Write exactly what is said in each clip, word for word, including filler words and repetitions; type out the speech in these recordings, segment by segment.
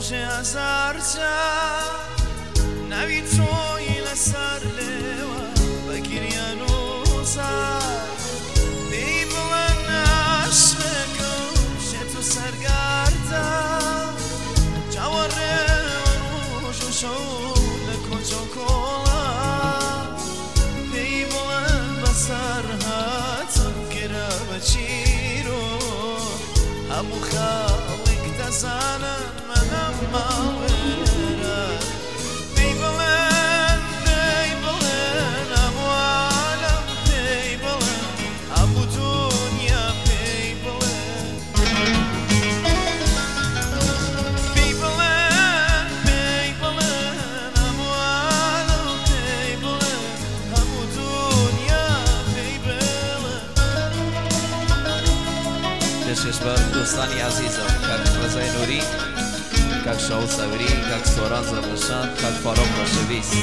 ڕۆژێ هەزارجا ناوی تۆی لەسەر لێوە بە گریان و زار پێی بڵێن عاشقێکم شێت و سەرگاردا چاوەڕێوە ڕۆژ و شەو لە کۆچ و کۆڵا پێی بڵێن بەسەر هاتم گرە بە چیرۆ هەموو خەڵک دەزانن منەم ماوێرە پێی بڵێن پێی بڵێن هەموو عالەم پێی بڵێن هەموو دونیا پێی بڵێن پێی بڵێن پێی بڵێن هەموو عالەم پێی بڵێن هەموو دونیا پێی بڵێن. پێشکەش بە دۆستانی عەزیزم کاک ڕەزای نووری، کاک شاو سەوری، کاک سۆران زەردەشان، کاک فارۆق ڕەشەویست.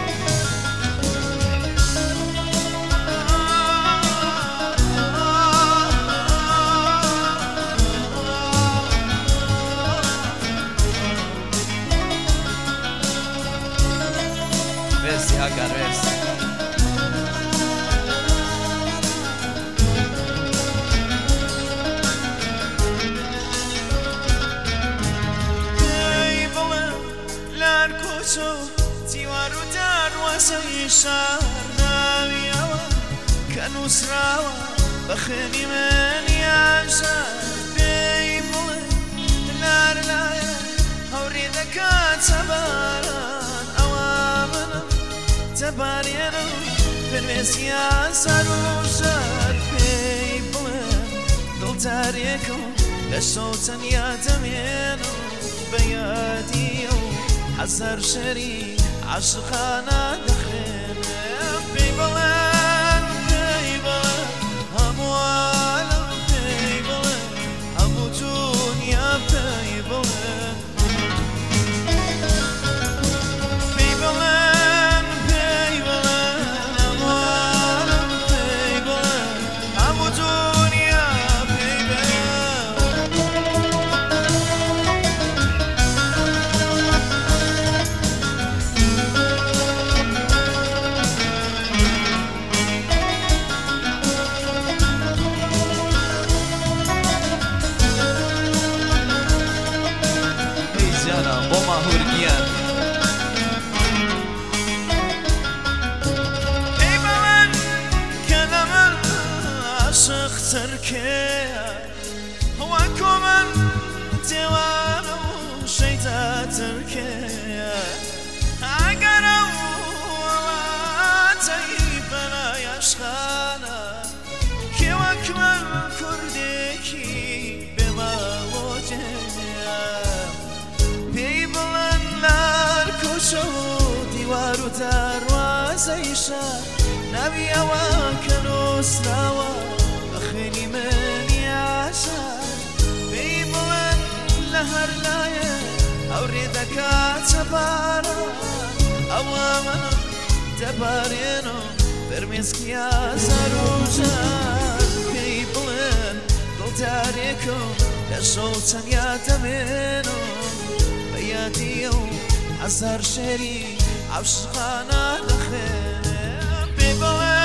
مرسی هاکار، مرسی. دیوار و دروازەی شار ناویەوە کە نووسراوە بە خوێنی من یاشار پێی بڵێ لار لایە هەوری دەکاتە باران ئەوە منم دەبارێنم پێنوێزیان سەر و ژەر پێی بڵێ دڵدارێکم لە شەو تەنیا دەمێنم بە یادیە و حەزەر شەری عاشقانە دەخێنم پێی بڵێن پێی بڵێن هەموو عالەم پێی بڵێن هەموو دونیا پێی بڵێن پێی بڵێن پێی بڵێن هەموو عالەم پێی بڵێن هەموو دونیا پێی بڵێن. بۆ ماهورگیان پێی بڵێن کە لە من عاشقتر کێیە وەکو من دێوانە و شەیتاتر کێیە ئەگەرە وڵاتەی بەلای عاشقانە کێ وەک من کوردێکی بێماڵۆجێیە پێی بڵێن لار کۆچە و دیوار و دەروازەی شار ناوی ئەوە کە نووسراوە بە خوێنی من یاشار پێی بڵێن لە هەر لایە هەورێ دەکاتە باران ئەوە منم دەبارێنم بەرمێسکیا سەر و ژەر پێی بڵێن دڵدارێکم لە شەو تەنیا دەمێنم بە یادیە و هەزار شێری عاشقانە دەخێنم پێی بڵێن